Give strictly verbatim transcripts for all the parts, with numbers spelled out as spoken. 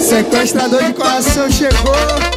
sequestrador de coração chegou.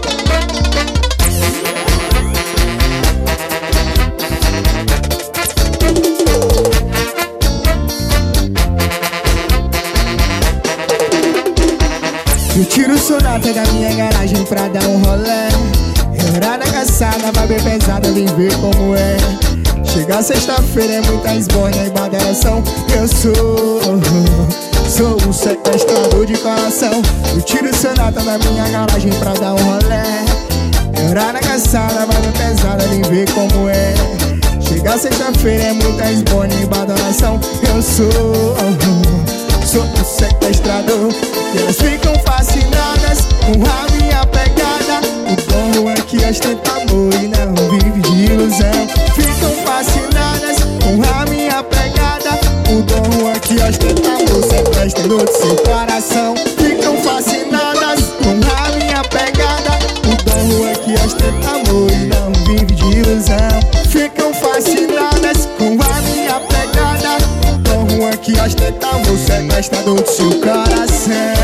Eu tiro o sonata da minha garagem pra dar um rolé. Era na caçada, vai bem pesada, vem ver como é. Chega sexta-feira, é muita esborna e badalação. Eu sou, sou o sequestrador de coração. Eu tiro o sonata da minha garagem pra dar um rolé. Era na caçada, vai bem pesada, vem ver como é. Chega sexta-feira, é muita esborna e badalação. Eu sou, sou o sequestrador. E elas ficam fascinadas com a minha pegada. O bom é que ostenta amor e não vive de ilusão. Ficam fascinadas com a minha pegada. O bom é que ostenta amor, sequestrador de seu coração. Ficam fascinadas com a minha pegada. O bom é que ostenta amor e não vive de ilusão. Ficam fascinadas com a minha pegada. O bom é que ostenta amor, sequestrador de seu coração.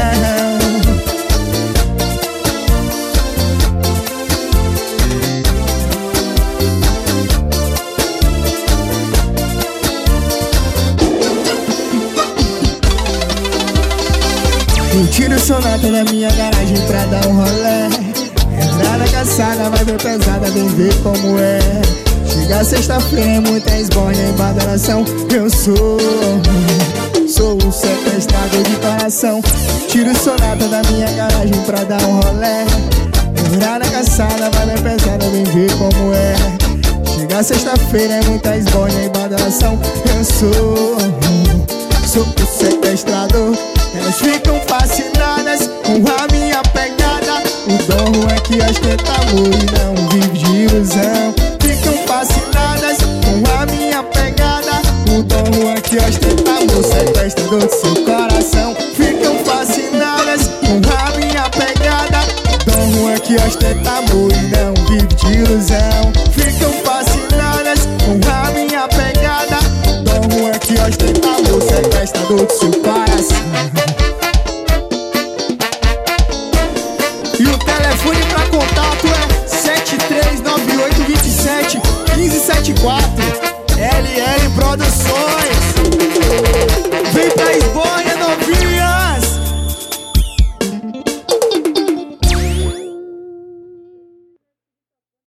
Eu tiro o sonata da minha garagem pra dar um rolé. Entrar na caçada, vai ver pesada, vem ver como é. Chega sexta-feira, é muita esborna e badalação. Eu sou, sou um sequestrador de coração. Tiro o sonata da minha garagem pra dar um rolé. Entrar na caçada, vai ver pesada, vem ver como é. Chega sexta-feira, é muita esborna e badalação. Eu sou, sou o sequestrador. Elas ficam fascinadas com a minha pegada. O dom é que ostenta amor e não vive de ilusão. Ficam fascinadas com a minha pegada. O dom é que ostenta amor, sequestrador de seu coração. Ficam fascinadas com a minha pegada. O dom é que ostenta amor e não vive de ilusão. Ficam fascinadas com a minha pegada. O dom é que ostenta amor, sequestrador de seu coração. E o telefone pra contato é sete três nove oito dois sete um cinco sete quatro. L L Produções.